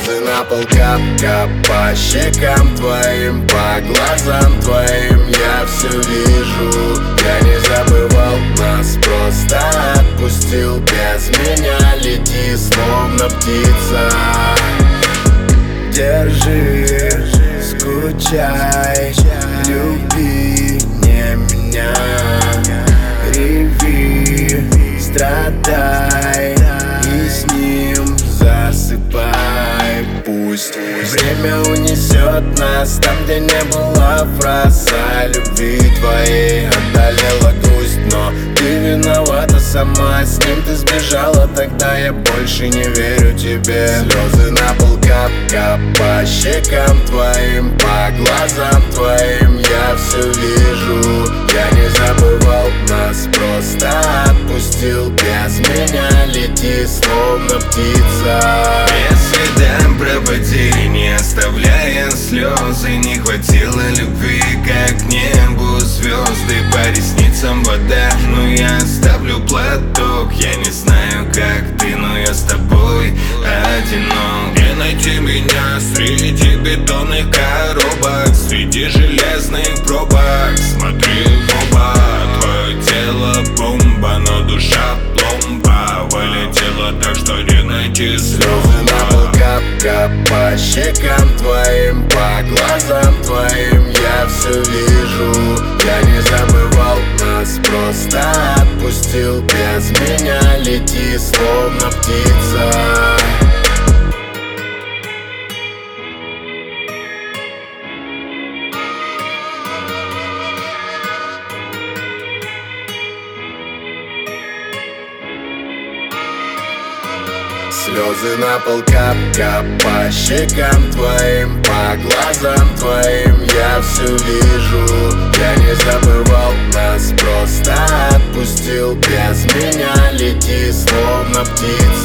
Слезы на пол кап-кап, по щекам твоим, по глазам твоим я все вижу. Я не забывал нас, просто отпустил. Без меня лети, словно птица. Держи, скучай, люби не меня. Реви, страдай и с ним засыпай. Пусть время унесет нас там, где не было фраз о любви твоей. Одолела грусть, но ты виновата сама. С ним ты сбежала, тогда я больше не верю тебе. Слезы на пол кап-кап, по щекам твоим, по глазам твоим я все вижу. Я не забывал нас, просто отпустил. Без меня лети, словно птица. Следам проводили, не оставляя слезы. Не хватило любви, как небу звезды. По ресницам вода, но я оставлю платок. Я не знаю, как ты, но я с тобой одинок. Где найти меня среди бетонных коробок, среди железных пробок? Смотри в оба, твое тело бомба, но душа пломба. Вылетела так, что не найти слов. Слезы на пол кап-кап, по щекам твоим, по глазам твоим я все вижу. Я не забывал нас, просто отпустил. Без меня лети, словно птица. Слезы на пол кап-кап, по щекам твоим, по глазам твоим я все вижу. Я не забывал нас, просто отпустил. Без меня лети, словно птица.